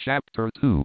Chapter 2.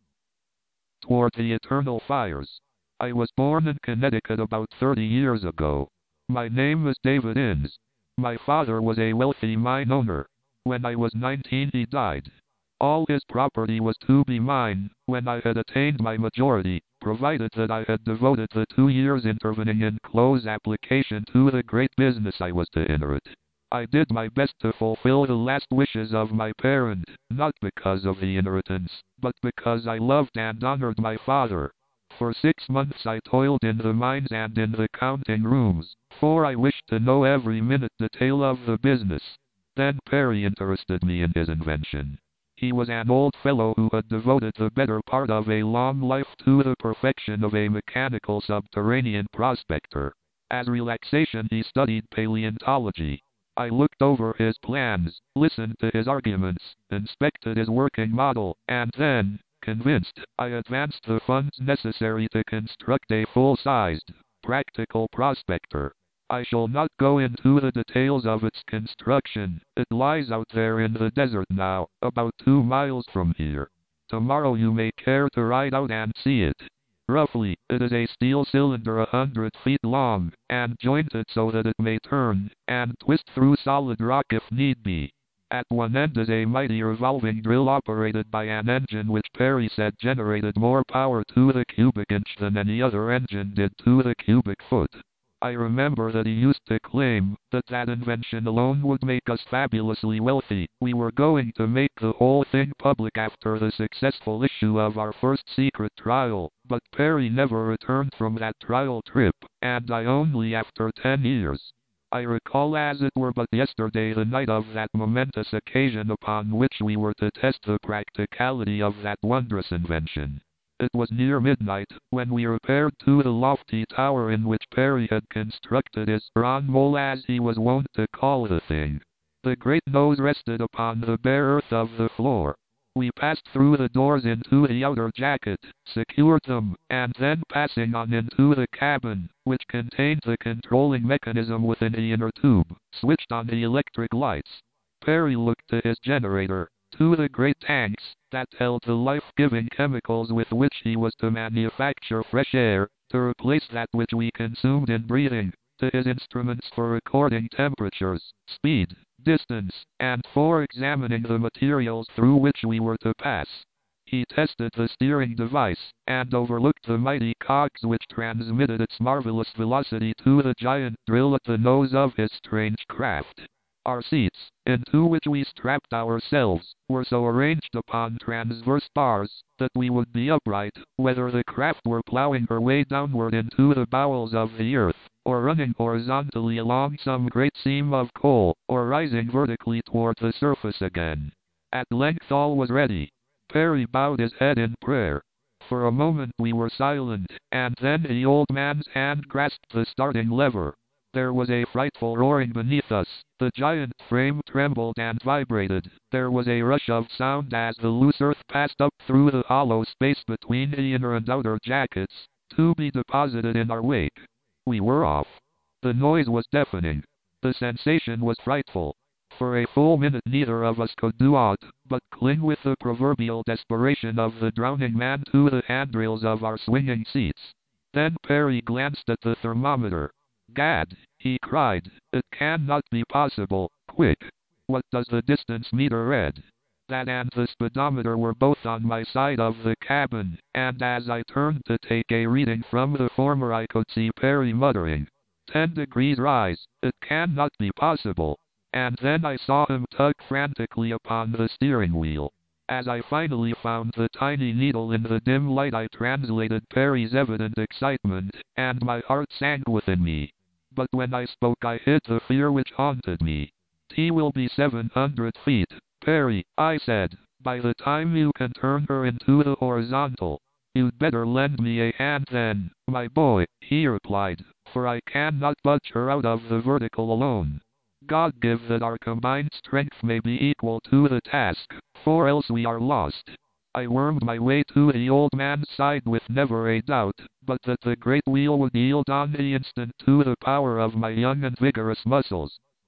Toward the Eternal Fires. I was born in Connecticut about 30 years ago. My name is David Innes. My father was a wealthy mine owner. When I was 19 he died. All his property was to be mine when I had attained my majority, provided that I had devoted the 2 years intervening in close application to the great business I was to inherit. I did my best to fulfill the last wishes of my parent, not because of the inheritance, but because I loved and honored my father. For 6 months I toiled in the mines and in the counting rooms, for I wished to know every minute detail of the business. Then Perry interested me in his invention. He was an old fellow who had devoted the better part of a long life to the perfection of a mechanical subterranean prospector. As relaxation he studied paleontology. I looked over his plans, listened to his arguments, inspected his working model, and then, convinced, I advanced the funds necessary to construct a full-sized, practical prospector. I shall not go into the details of its construction. It lies out there in the desert now, about 2 miles from here. Tomorrow you may care to ride out and see it. Roughly, it is a steel cylinder 100 feet long, and jointed so that it may turn and twist through solid rock if need be. At one end is a mighty revolving drill operated by an engine which Perry said generated more power to the cubic inch than any other engine did to the cubic foot. I remember that he used to claim that invention alone would make us fabulously wealthy. We were going to make the whole thing public after the successful issue of our first secret trial, but Perry never returned from that trial trip, and I only after 10 years. I recall as it were but yesterday the night of that momentous occasion upon which we were to test the practicality of that wondrous invention. It was near midnight when we repaired to the lofty tower in which Perry had constructed his Ron Mole, as he was wont to call the thing. The great nose rested upon the bare earth of the floor. We passed through the doors into the outer jacket, secured them, and then passing on into the cabin, which contained the controlling mechanism within the inner tube, switched on the electric lights. Perry looked to his generator, to the great tanks that held the life-giving chemicals with which he was to manufacture fresh air, to replace that which we consumed in breathing, to his instruments for recording temperatures, speed, distance, and for examining the materials through which we were to pass. He tested the steering device, and overlooked the mighty cogs which transmitted its marvelous velocity to the giant drill at the nose of his strange craft. Our seats, into which we strapped ourselves, were so arranged upon transverse bars that we would be upright, whether the craft were plowing her way downward into the bowels of the earth, or running horizontally along some great seam of coal, or rising vertically toward the surface again. At length all was ready. Perry bowed his head in prayer. For a moment we were silent, and then the old man's hand grasped the starting lever. There was a frightful roaring beneath us. The giant frame trembled and vibrated. There was a rush of sound as the loose earth passed up through the hollow space between the inner and outer jackets, to be deposited in our wake. We were off. The noise was deafening. The sensation was frightful. For a full minute neither of us could do aught but cling with the proverbial desperation of the drowning man to the handrails of our swinging seats. Then Perry glanced at the thermometer. "Gad," he cried, "it cannot be possible. Quick! What does the distance meter read?" That and the speedometer were both on my side of the cabin, and as I turned to take a reading from the former I could see Perry muttering, 10 degrees rise, it cannot be possible. And then I saw him tug frantically upon the steering wheel. As I finally found the tiny needle in the dim light I translated Perry's evident excitement, and my heart sank within me. But when I spoke I hid the fear which haunted me. "T will be 700 feet, Perry," I said, "by the time you can turn her into the horizontal." "You'd better lend me a hand then, my boy," he replied, "for I cannot budge her out of the vertical alone. God give that our combined strength may be equal to the task, for else we are lost." I wormed my way to the old man's side with never a doubt but that the great wheel would yield on the instant to the power of my young and vigorous muscles.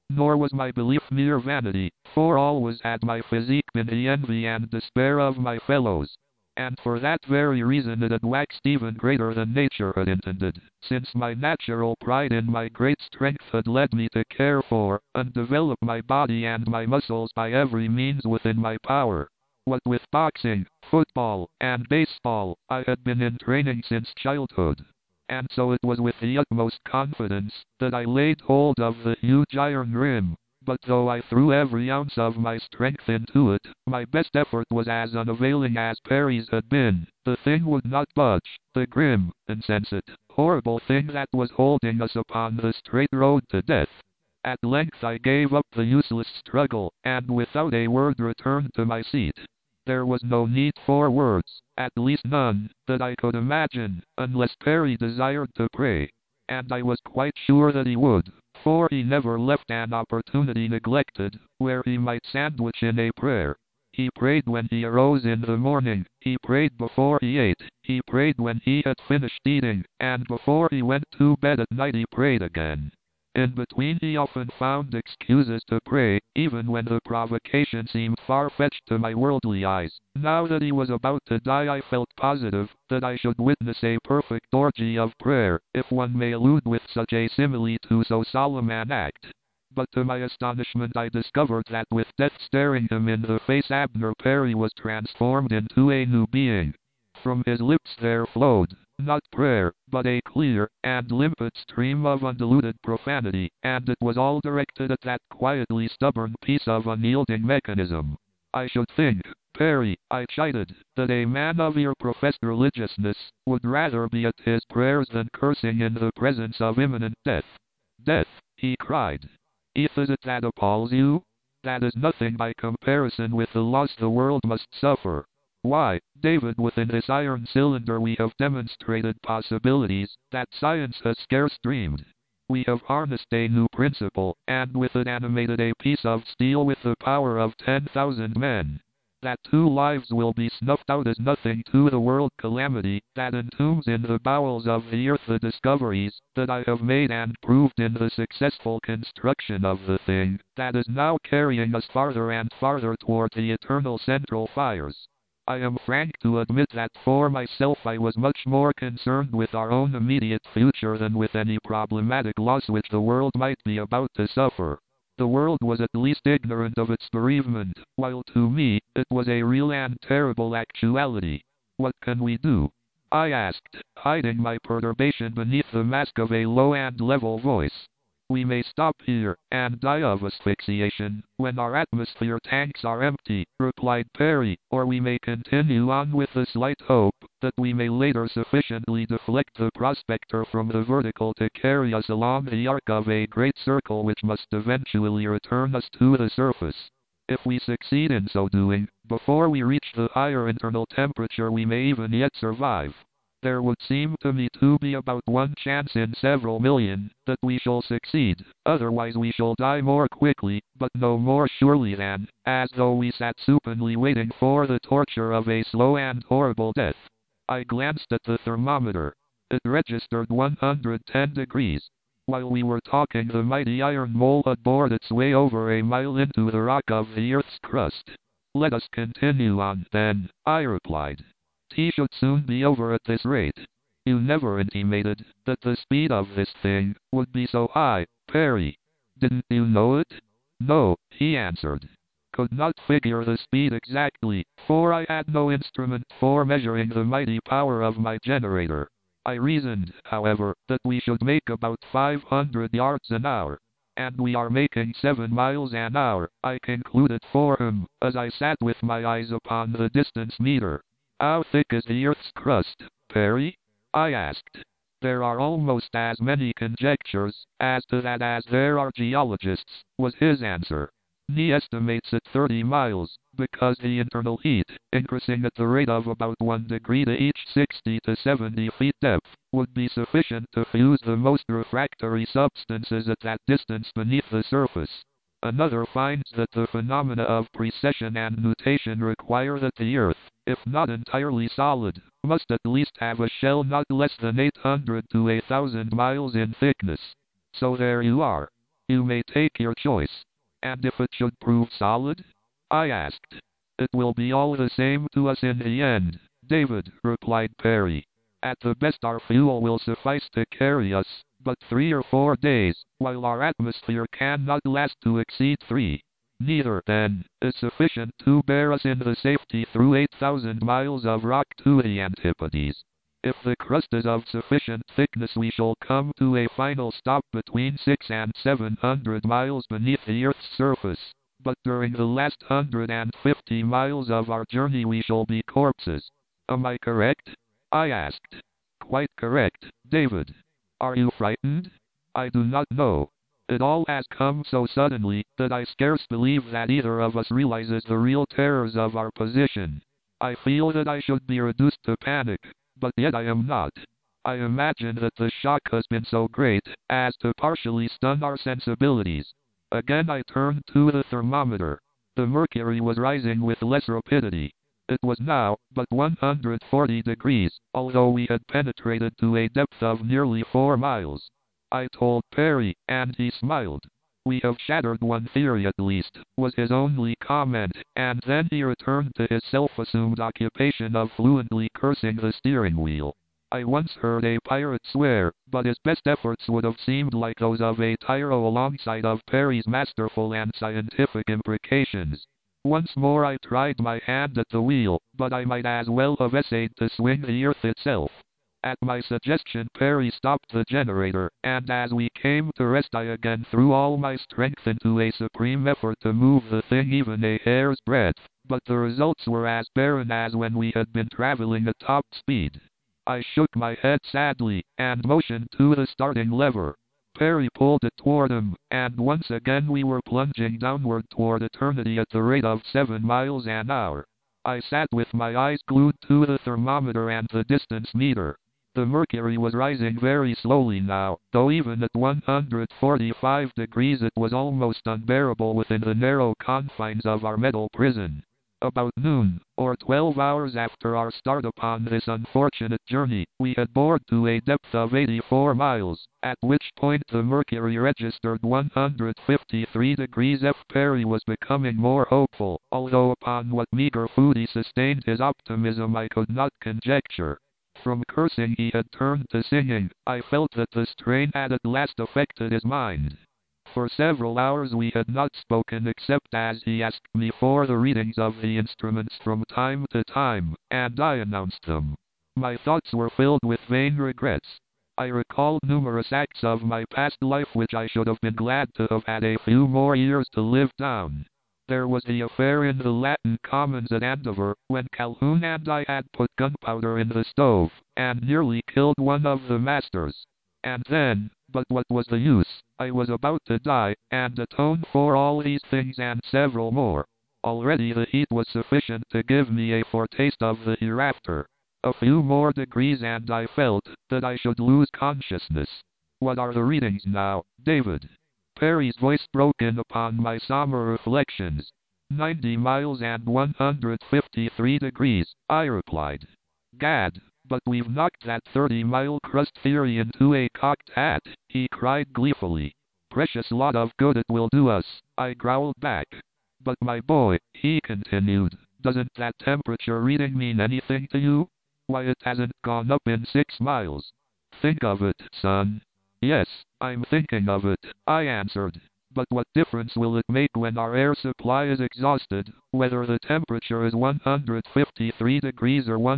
Nor was my belief mere vanity, for always had my physique been the envy and despair of my fellows. And for that very reason it had waxed even greater than nature had intended, since my natural pride in my great strength had led me to care for, and develop my body and my muscles by every means within my power. What with boxing, football, and baseball, I had been in training since childhood. And so it was with the utmost confidence that I laid hold of the huge iron rim. But though I threw every ounce of my strength into it, my best effort was as unavailing as Perry's had been. The thing would not budge, the grim, insensate, horrible thing that was holding us upon the straight road to death. At length I gave up the useless struggle, and without a word returned to my seat. There was no need for words, at least none, that I could imagine, unless Perry desired to pray. And I was quite sure that he would, for he never left an opportunity neglected, where he might sandwich in a prayer. He prayed when he arose in the morning, he prayed before he ate, he prayed when he had finished eating, and before he went to bed at night he prayed again. In between he often found excuses to pray, even when the provocation seemed far-fetched to my worldly eyes. Now that he was about to die I felt positive that I should witness a perfect orgy of prayer, if one may allude with such a simile to so solemn an act. But to my astonishment I discovered that with death staring him in the face Abner Perry was transformed into a new being. From his lips there flowed, not prayer, but a clear and limpid stream of undiluted profanity, and it was all directed at that quietly stubborn piece of unyielding mechanism. I should think, Perry, I chided, that a man of your professed religiousness would rather be at his prayers than cursing in the presence of imminent death. Death, he cried. Is it that appalls you? That is nothing by comparison with the loss the world must suffer. Why, David, within this iron cylinder we have demonstrated possibilities that science has scarce dreamed. We have harnessed a new principle, and with it animated a piece of steel with the power of 10,000 men. That 2 lives will be snuffed out is nothing to the world calamity that entombs in the bowels of the earth the discoveries that I have made and proved in the successful construction of the thing that is now carrying us farther and farther toward the eternal central fires. I am frank to admit that for myself I was much more concerned with our own immediate future than with any problematic loss which the world might be about to suffer. The world was at least ignorant of its bereavement, while to me, it was a real and terrible actuality. What can we do? I asked, hiding my perturbation beneath the mask of a low and level voice. We may stop here, and die of asphyxiation, when our atmosphere tanks are empty, replied Perry, or we may continue on with the slight hope that we may later sufficiently deflect the prospector from the vertical to carry us along the arc of a great circle which must eventually return us to the surface. If we succeed in so doing, before we reach the higher internal temperature we may even yet survive. There would seem to me to be about 1 chance in several million that we shall succeed, otherwise we shall die more quickly, but no more surely than, as though we sat supinely waiting for the torture of a slow and horrible death. I glanced at the thermometer. It registered 110 degrees. While we were talking the mighty iron mole had bored its way over a mile into the rock of the earth's crust. Let us continue on, then, I replied. Tea should soon be over at this rate. You never intimated that the speed of this thing would be so high, Perry. Didn't you know it? No, he answered. Could not figure the speed exactly, for I had no instrument for measuring the mighty power of my generator. I reasoned, however, that we should make about 500 yards an hour. And we are making 7 miles an hour, I concluded for him, as I sat with my eyes upon the distance meter. How thick is the earth's crust, Perry? I asked. There are almost as many conjectures as to that as there are geologists, was his answer. He estimates it 30 miles, because the internal heat, increasing at the rate of about 1 degree to each 60 to 70 feet depth, would be sufficient to fuse the most refractory substances at that distance beneath the surface. Another finds that the phenomena of precession and nutation require that the Earth, if not entirely solid, must at least have a shell not less than 800 to 1,000 miles in thickness. So there you are. You may take your choice. And if it should prove solid? I asked. It will be all the same to us in the end, David, replied Perry. At the best our fuel will suffice to carry us, but 3 or 4 days, while our atmosphere cannot last to exceed 3. Neither, then, is sufficient to bear us in the safety through 8,000 miles of rock to the Antipodes. If the crust is of sufficient thickness we shall come to a final stop between 600 and 700 miles beneath the Earth's surface, but during the last 150 miles of our journey we shall be corpses. Am I correct? I asked. Quite correct, David. Are you frightened? I do not know. It all has come so suddenly that I scarce believe that either of us realizes the real terrors of our position. I feel that I should be reduced to panic, but yet I am not. I imagine that the shock has been so great as to partially stun our sensibilities. Again I turned to the thermometer. The mercury was rising with less rapidity. It was now but 140 degrees, although we had penetrated to a depth of nearly 4 miles. I told Perry, and he smiled. We have shattered one theory at least, was his only comment, and then he returned to his self-assumed occupation of fluently cursing the steering wheel. I once heard a pirate swear, but his best efforts would have seemed like those of a tyro alongside of Perry's masterful and scientific imprecations. Once more I tried my hand at the wheel, but I might as well have essayed to swing the earth itself. At my suggestion Perry stopped the generator, and as we came to rest I again threw all my strength into a supreme effort to move the thing even a hair's breadth, but the results were as barren as when we had been traveling at top speed. I shook my head sadly, and motioned to the starting lever. Perry pulled it toward him, and once again we were plunging downward toward eternity at the rate of 7 miles an hour. I sat with my eyes glued to the thermometer and the distance meter. The mercury was rising very slowly now, though even at 145 degrees it was almost unbearable within the narrow confines of our metal prison. About noon, or 12 hours after our start upon this unfortunate journey, we had bored to a depth of 84 miles, at which point the mercury registered 153 degrees F. Perry was becoming more hopeful, although upon what meager food he sustained his optimism I could not conjecture. From cursing he had turned to singing. I felt that the strain had at last affected his mind. For several hours we had not spoken except as he asked me for the readings of the instruments from time to time, and I announced them. My thoughts were filled with vain regrets. I recalled numerous acts of my past life which I should have been glad to have had a few more years to live down. There was the affair in the Latin Commons at Andover, when Calhoun and I had put gunpowder in the stove, and nearly killed one of the masters. And then, but what was the use? I was about to die, and atone for all these things and several more. Already the heat was sufficient to give me a foretaste of the hereafter. A few more degrees and I felt that I should lose consciousness. What are the readings now, David? Perry's voice broke in upon my somber reflections. 90 miles and 153 degrees, I replied. Gad, but we've knocked that 30-mile crust theory into a cocked hat, he cried gleefully. Precious lot of good it will do us, I growled back. But my boy, he continued, doesn't that temperature reading mean anything to you? Why, it hasn't gone up in 6 miles. Think of it, son. Yes, I'm thinking of it, I answered. But what difference will it make when our air supply is exhausted, whether the temperature is 153 degrees or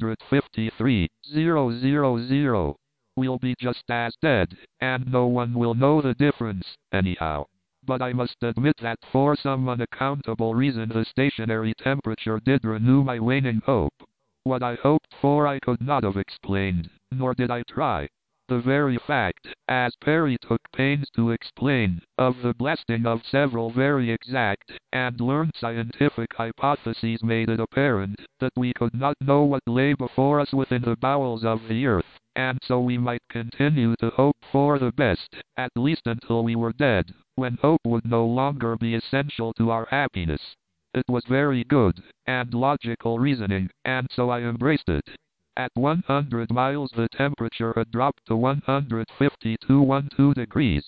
153,000? We'll be just as dead, and no one will know the difference, anyhow. But I must admit that for some unaccountable reason the stationary temperature did renew my waning hope. What I hoped for I could not have explained, nor did I try. The very fact, as Perry took pains to explain, of the blasting of several very exact and learned scientific hypotheses made it apparent that we could not know what lay before us within the bowels of the earth, and so we might continue to hope for the best, at least until we were dead, when hope would no longer be essential to our happiness. It was very good and logical reasoning, and so I embraced it. At 100 miles the temperature had dropped to 152.12 degrees.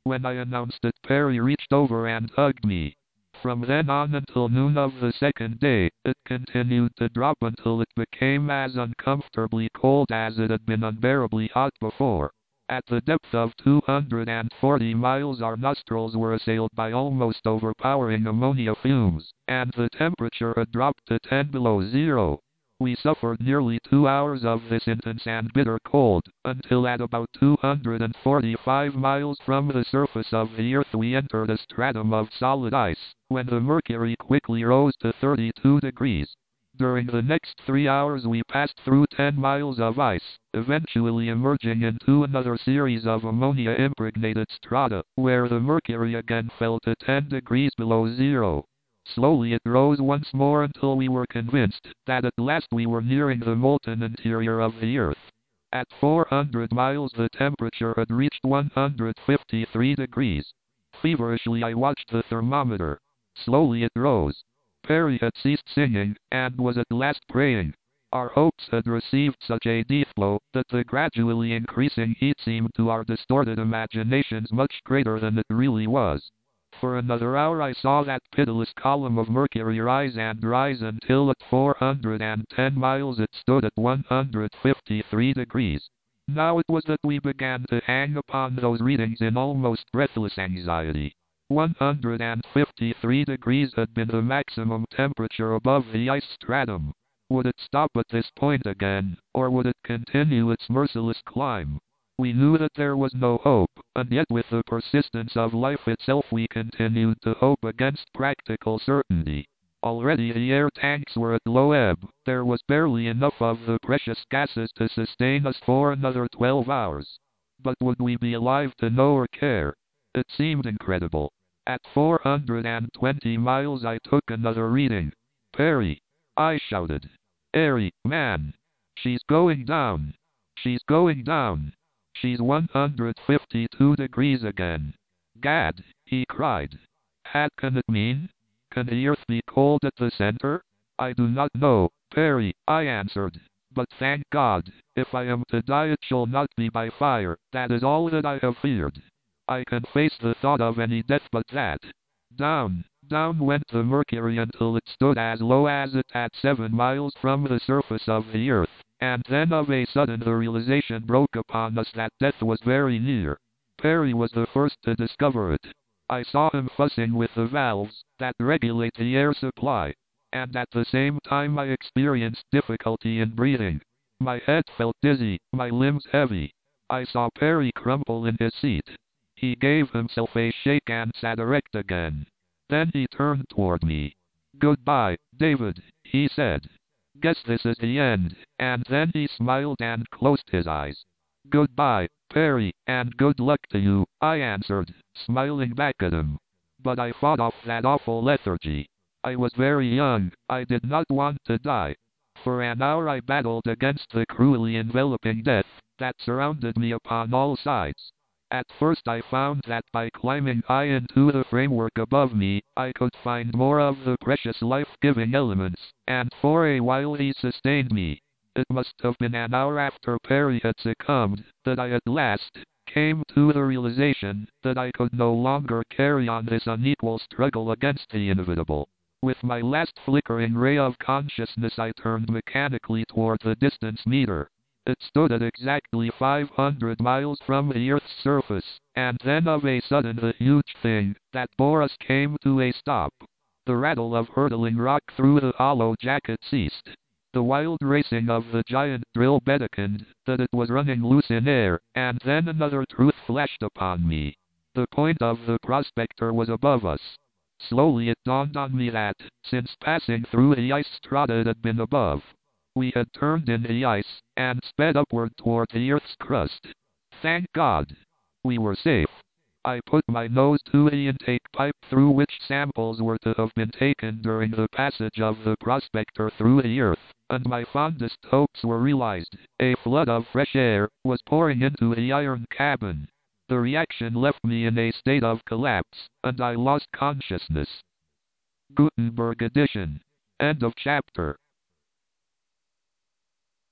When I announced it, Perry reached over and hugged me. From then on until noon of the second day, it continued to drop until it became as uncomfortably cold as it had been unbearably hot before. At the depth of 240 miles, our nostrils were assailed by almost overpowering ammonia fumes, and the temperature had dropped to 10 below zero. We suffered nearly 2 hours of this intense and bitter cold, until at about 245 miles from the surface of the Earth we entered a stratum of solid ice, when the mercury quickly rose to 32 degrees. During the next 3 hours we passed through 10 miles of ice, eventually emerging into another series of ammonia-impregnated strata, where the mercury again fell to 10 degrees below zero. Slowly it rose once more until we were convinced that at last we were nearing the molten interior of the Earth. At 400 miles the temperature had reached 153 degrees. Feverishly I watched the thermometer. Slowly it rose. Perry had ceased singing, and was at last praying. Our hopes had received such a death blow that the gradually increasing heat seemed to our distorted imaginations much greater than it really was. For another hour I saw that pitiless column of mercury rise and rise until at 410 miles it stood at 153 degrees. Now it was that we began to hang upon those readings in almost breathless anxiety. 153 degrees had been the maximum temperature above the ice stratum. Would it stop at this point again, or would it continue its merciless climb? We knew that there was no hope, and yet with the persistence of life itself we continued to hope against practical certainty. Already the air tanks were at low ebb. There was barely enough of the precious gases to sustain us for another 12 hours. But would we be alive to know or care? It seemed incredible. At 420 miles I took another reading. "Perry!" I shouted. "Airy, man! She's going down! She's going down! She's 152 degrees again!" "Gad!" he cried. "What can it mean? Can the Earth be cold at the center?" "I do not know, Perry," I answered. "But thank God, if I am to die it shall not be by fire. That is all that I have feared. I can face the thought of any death but that." Down, down went the mercury until it stood as low as it at 7 miles from the surface of the Earth, and then of a sudden the realization broke upon us that death was very near. Perry was the first to discover it. I saw him fussing with the valves that regulate the air supply, and at the same time I experienced difficulty in breathing. My head felt dizzy, my limbs heavy. I saw Perry crumple in his seat. He gave himself a shake and sat erect again. Then he turned toward me. "Goodbye, David," he said. "Guess this is the end," and then he smiled and closed his eyes. "Goodbye, Perry, and good luck to you," I answered, smiling back at him. But I fought off that awful lethargy. I was very young, I did not want to die. For an hour I battled against the cruelly enveloping death that surrounded me upon all sides. At first I found that by climbing high into the framework above me, I could find more of the precious life-giving elements, and for a while he sustained me. It must have been an hour after Perry had succumbed that I at last came to the realization that I could no longer carry on this unequal struggle against the inevitable. With my last flickering ray of consciousness I turned mechanically toward the distance meter. It stood at exactly 500 miles from the Earth's surface, and then of a sudden the huge thing that bore us came to a stop. The rattle of hurtling rock through the hollow jacket ceased. The wild racing of the giant drill beckoned that it was running loose in air, and then another truth flashed upon me. The point of the prospector was above us. Slowly it dawned on me that, since passing through the ice strata it had been above. We had turned in the ice, and sped upward toward the Earth's crust. Thank God! We were safe. I put my nose to the intake pipe through which samples were to have been taken during the passage of the prospector through the Earth, and my fondest hopes were realized. A flood of fresh air was pouring into the iron cabin. The reaction left me in a state of collapse, and I lost consciousness. Gutenberg edition. End of chapter.